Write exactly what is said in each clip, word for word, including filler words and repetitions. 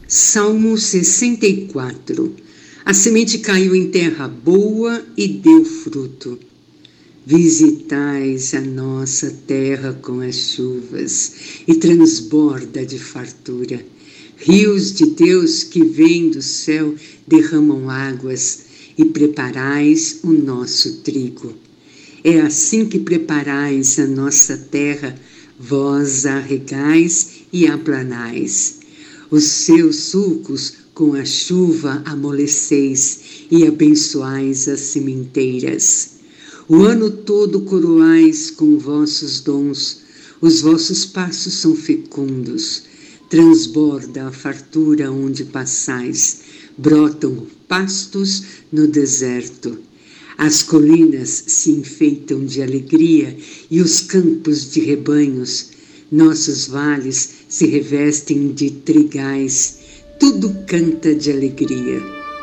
Salmo sessenta e quatro. A semente caiu em terra boa e deu fruto. Visitais a nossa terra com as chuvas e transborda de fartura. Rios de Deus que vêm do céu derramam águas e preparais o nosso trigo. É assim que preparais a nossa terra, vós a regais e aplanais. Os seus sulcos com a chuva amoleceis e abençoais as sementeiras. O ano todo coroais com vossos dons, os vossos passos são fecundos. Transborda a fartura onde passais, brotam pastos no deserto. As colinas se enfeitam de alegria e os campos de rebanhos. Nossos vales se revestem de trigais, tudo canta de alegria.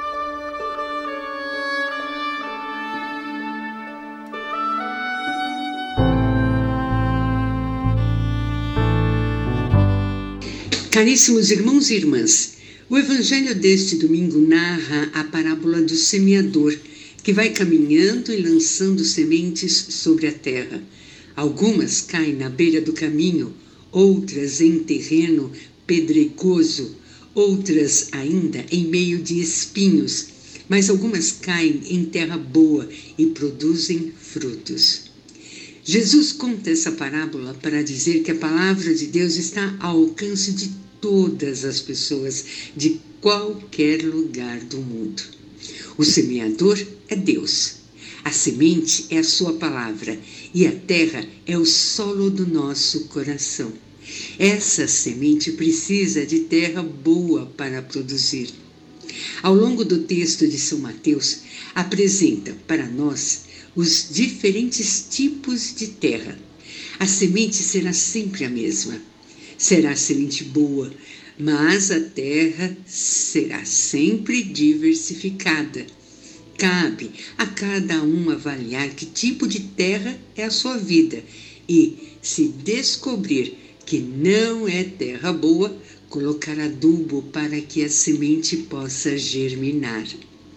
Caríssimos irmãos e irmãs, o evangelho deste domingo narra a parábola do semeador, que vai caminhando e lançando sementes sobre a terra. Algumas caem na beira do caminho, outras em terreno pedregoso, outras ainda em meio de espinhos, mas algumas caem em terra boa e produzem frutos. Jesus conta essa parábola para dizer que a palavra de Deus está ao alcance de todas as pessoas, de qualquer lugar do mundo. O semeador é Deus. A semente é a sua palavra e a terra é o solo do nosso coração. Essa semente precisa de terra boa para produzir. Ao longo do texto de São Mateus, apresenta para nós os diferentes tipos de terra. A semente será sempre a mesma. Será semente boa, mas a terra será sempre diversificada. Cabe a cada um avaliar que tipo de terra é a sua vida e, se descobrir que não é terra boa, colocar adubo para que a semente possa germinar.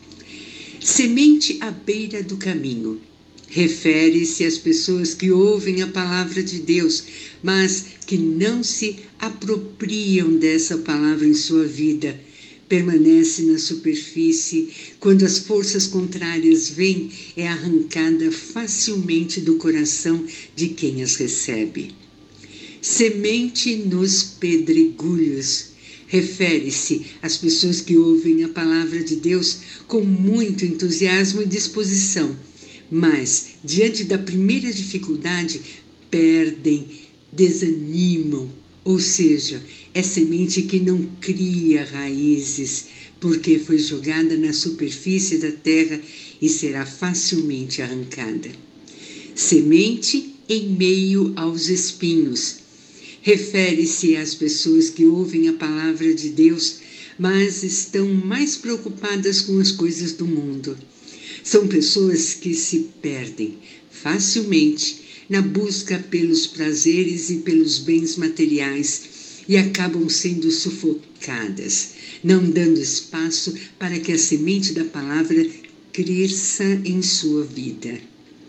Semente à beira do caminho. Refere-se às pessoas que ouvem a palavra de Deus, mas que não se apropriam dessa palavra em sua vida. Permanece na superfície, quando as forças contrárias vêm, é arrancada facilmente do coração de quem as recebe. Semente nos pedregulhos. Refere-se às pessoas que ouvem a palavra de Deus com muito entusiasmo e disposição, mas, diante da primeira dificuldade, perdem, desanimam, ou seja, é semente que não cria raízes, porque foi jogada na superfície da terra e será facilmente arrancada. Semente em meio aos espinhos. Refere-se às pessoas que ouvem a palavra de Deus, mas estão mais preocupadas com as coisas do mundo. São pessoas que se perdem facilmente na busca pelos prazeres e pelos bens materiais e acabam sendo sufocadas, não dando espaço para que a semente da palavra cresça em sua vida.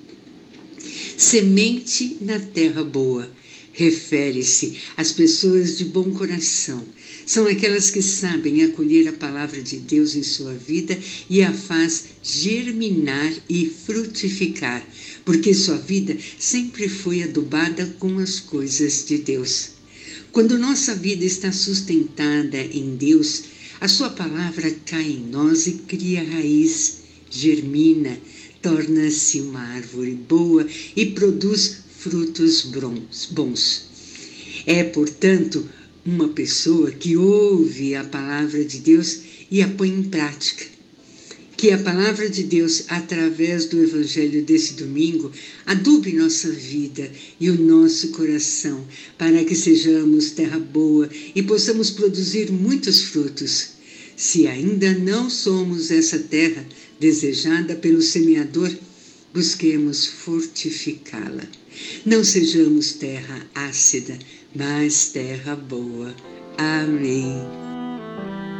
Semente na terra boa. Refere-se às pessoas de bom coração. São aquelas que sabem acolher a palavra de Deus em sua vida e a faz germinar e frutificar, porque sua vida sempre foi adubada com as coisas de Deus. Quando nossa vida está sustentada em Deus, a sua palavra cai em nós e cria raiz, germina, torna-se uma árvore boa e produz frutos bons. É, portanto, uma pessoa que ouve a palavra de Deus e a põe em prática. Que a palavra de Deus, através do evangelho desse domingo, adube nossa vida e o nosso coração, para que sejamos terra boa e possamos produzir muitos frutos. Se ainda não somos essa terra desejada pelo semeador, busquemos fortificá-la. Não sejamos terra ácida, mas terra boa. Amém.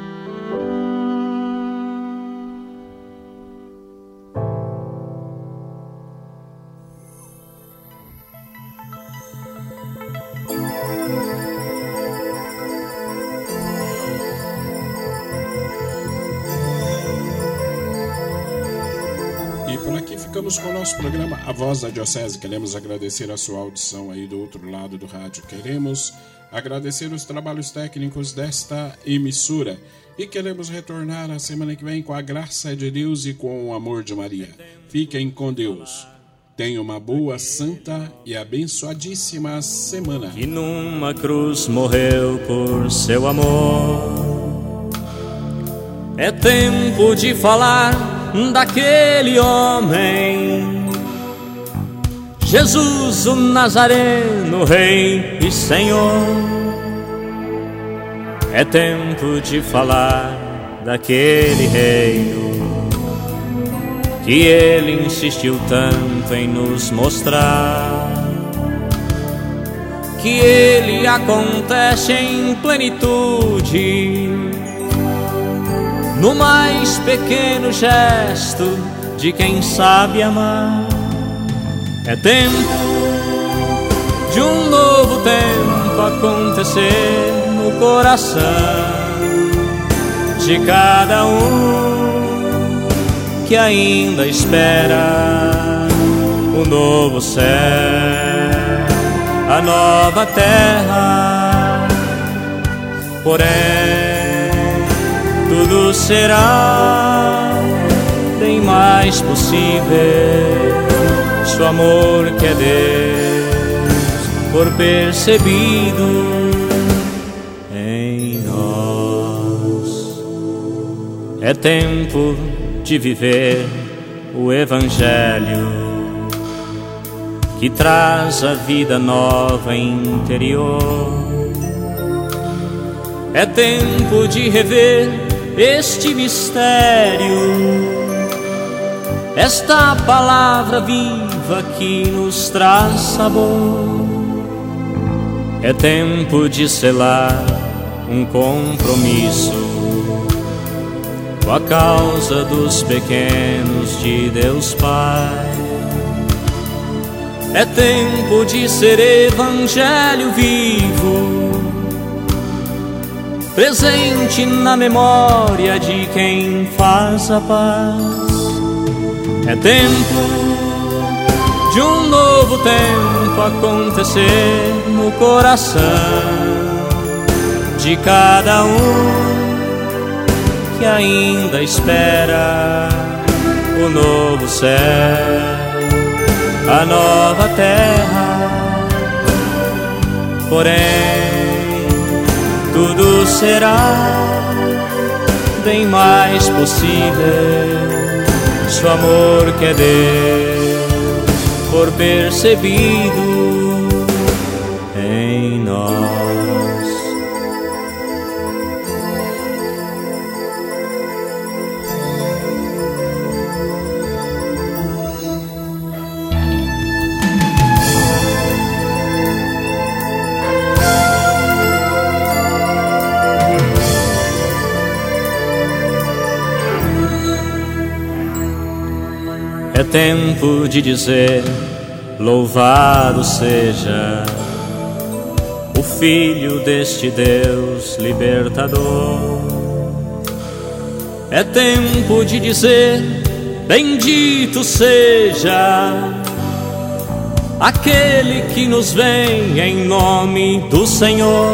chegamos com o nosso programa A Voz da Diocese. Queremos agradecer a sua audição aí do outro lado do rádio. Queremos agradecer os trabalhos técnicos desta emissora. E queremos retornar a semana que vem com a graça de Deus e com o amor de Maria. Fiquem com Deus. Tenha uma boa, santa e abençoadíssima semana. Que numa cruz morreu por seu amor. É tempo de falar daquele homem, Jesus o Nazareno, Rei e Senhor. É tempo de falar daquele reino que ele insistiu tanto em nos mostrar, que ele acontece em plenitude no mais pequeno gesto de quem sabe amar. É tempo de um novo tempo acontecer no coração de cada um que ainda espera o novo céu, a nova terra. Porém, tudo será bem mais possível se o amor que é Deus for percebido em nós. É tempo de viver o Evangelho que traz a vida nova interior. É tempo de rever este mistério, esta palavra viva que nos traz sabor. É tempo de selar um compromisso com a causa dos pequenos de Deus Pai. É tempo de ser evangelho vivo, presente na memória de quem faz a paz. É tempo de um novo tempo acontecer no coração de cada um que ainda espera o novo céu, a nova terra. Porém, tudo será bem mais possível se o amor que é Deus for percebido em nós. É tempo de dizer: louvado seja o Filho deste Deus libertador. É tempo de dizer: bendito seja aquele que nos vem em nome do Senhor.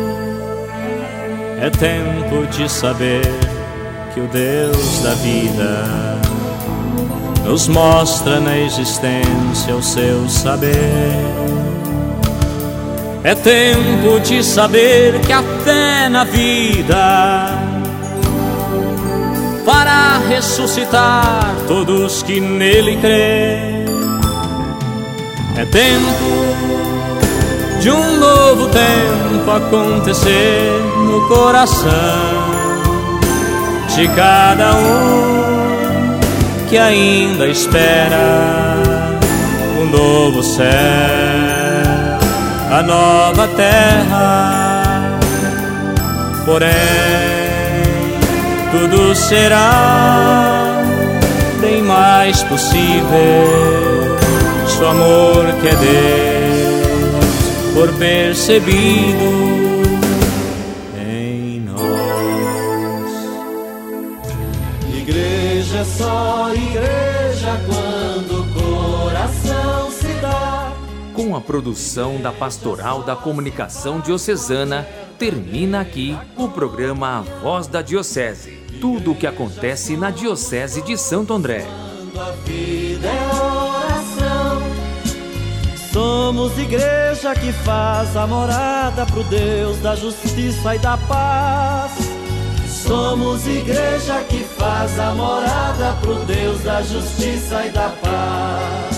É tempo de saber que o Deus da vida nos mostra na existência o seu saber. É tempo de saber que a fé na vida fará ressuscitar todos que nele crêem. É tempo de um novo tempo acontecer no coração de cada um que ainda espera o novo céu, a nova terra. Porém, tudo será bem mais possível se o amor que é Deus for percebido em nós. Igreja é só igreja quando Com a produção da Pastoral da Comunicação Diocesana, termina aqui o programa A Voz da Diocese. Tudo o que acontece na Diocese de Santo André. A vida é oração. Somos igreja que faz a morada pro Deus da justiça e da paz. Somos igreja que faz a morada pro Deus da justiça e da paz.